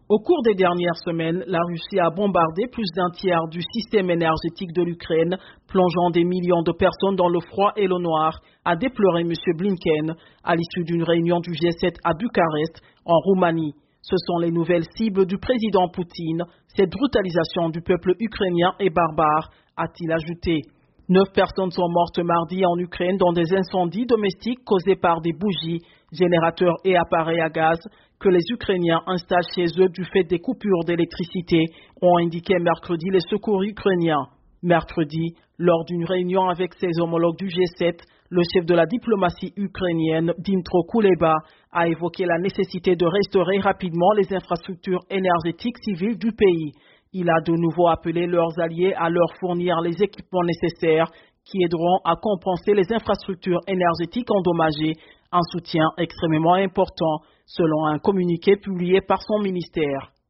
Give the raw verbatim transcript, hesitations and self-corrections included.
Au cours des dernières semaines, la Russie a bombardé plus d'un tiers du système énergétique de l'Ukraine, plongeant des millions de personnes dans le froid et le noir, a déploré M. Blinken à l'issue d'une réunion du G sept à Bucarest, en Roumanie. Ce sont les nouvelles cibles du président Poutine. Cette brutalisation du peuple ukrainien est barbare, a-t-il ajouté. Neuf personnes sont mortes mardi en Ukraine dans des incendies domestiques causés par des bougies, générateurs et appareils à gaz que les Ukrainiens installent chez eux du fait des coupures d'électricité, ont indiqué mercredi les secours ukrainiens. Mercredi, lors d'une réunion avec ses homologues du G sept, le chef de la diplomatie ukrainienne, Dmytro Kuleba, a évoqué la nécessité de restaurer rapidement les infrastructures énergétiques civiles du pays. Il a de nouveau appelé leurs alliés à leur fournir les équipements nécessaires qui aideront à compenser les infrastructures énergétiques endommagées, un soutien extrêmement important, selon un communiqué publié par son ministère.